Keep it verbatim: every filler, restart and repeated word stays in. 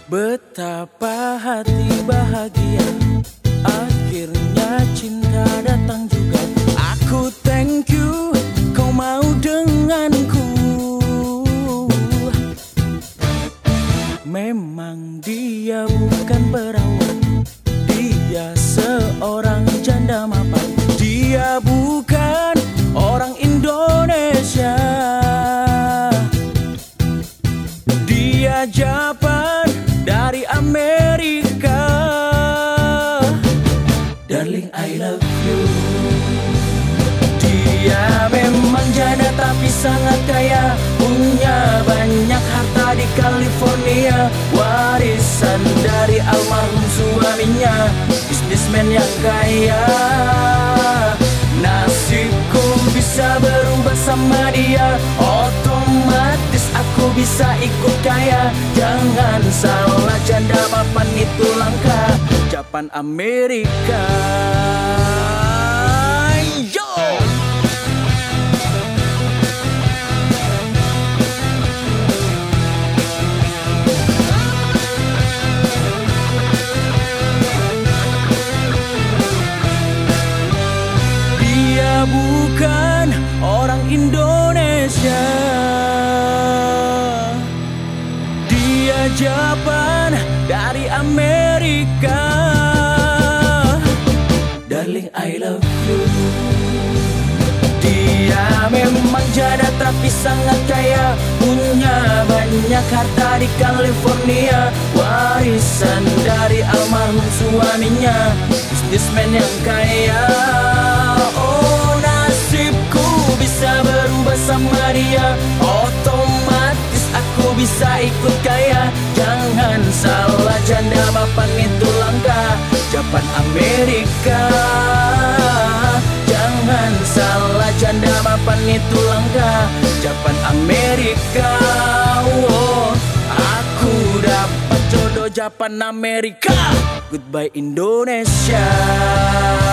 Betapa hati bahagia, akhirnya cinta datang juga. Aku thank you, kau mau denganku. Memang dia bukan perawat, dia seorang janda mapan. Dia bukan orang Indonesia, dia Japan dari Amerika. Darling, I love you. Dia memang janda tapi sangat kaya, punya banyak harta di California, warisan dari almarhum suaminya, bisnismen yang kaya. Nasibku bisa berubah sama dia, otomatis aku bisa ikut kaya. Jangan salah, janda mapan itu langka, Japan Amerika. Yo! Dia bukan orang Indonesia, dia Japan dari Amerika. Darling, I love you. Dia memang janda tapi sangat kaya, punya banyak harta di California, warisan dari almarhum suaminya, bisnismen yang kaya. Oh, nasibku bisa berubah sama dia, otomatis aku bisa ikut kaya. Jangan salah, janda mapan itu langka, Japan Amerika. Jangan salah, janda mapan itu langka, Japan Amerika. Oh, aku dapat jodoh Japan Amerika. Goodbye Indonesia.